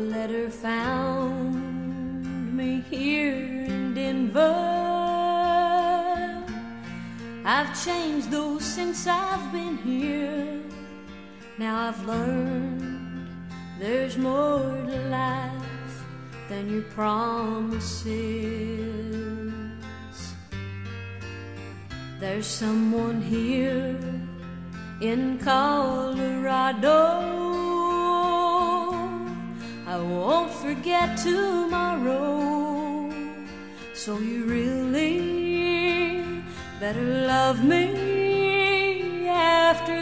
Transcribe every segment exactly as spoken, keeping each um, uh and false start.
letter found me here in Denver. I've changed though since I've been here. Now I've learned there's more to life than your promises. There's someone here in Colorado I won't forget tomorrow. So you really better love me after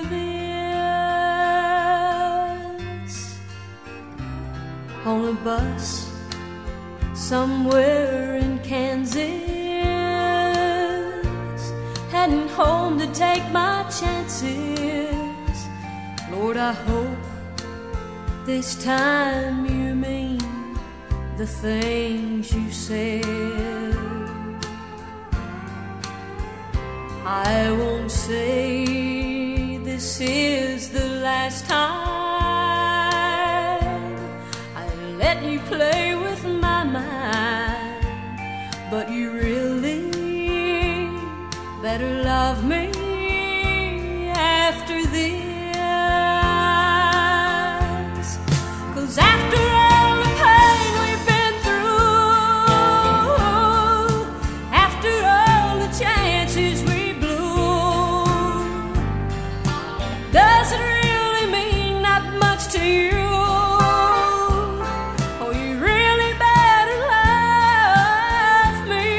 this. On a bus somewhere in Kansas, heading home to take my chances. Lord, I hope this time you mean the things you said. I won't say this is the last time I let you play with my mind, but you really better love me after this. 'Cause after all the pain we've been through, after all the chances we blew, does it really mean that much to you? Oh, you really better love me.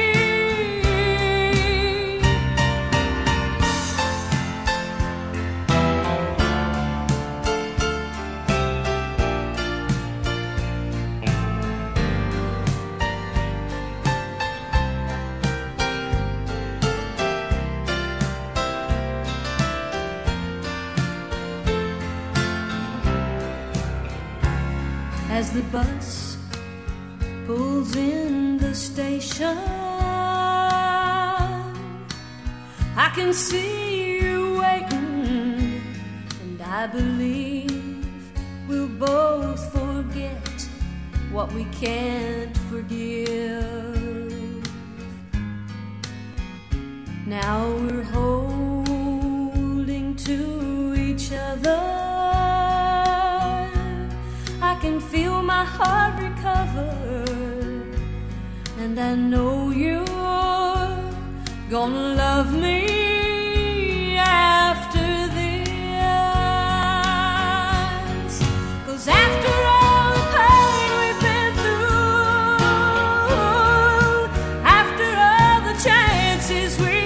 As the bus pulls in the station, I can see you waiting, and I believe we'll both forget what we can't forgive. Now we're holding to each other. I can feel my heart recover, and I know you're gonna love me after this. 'Cause after all the pain we've been through, after all the chances we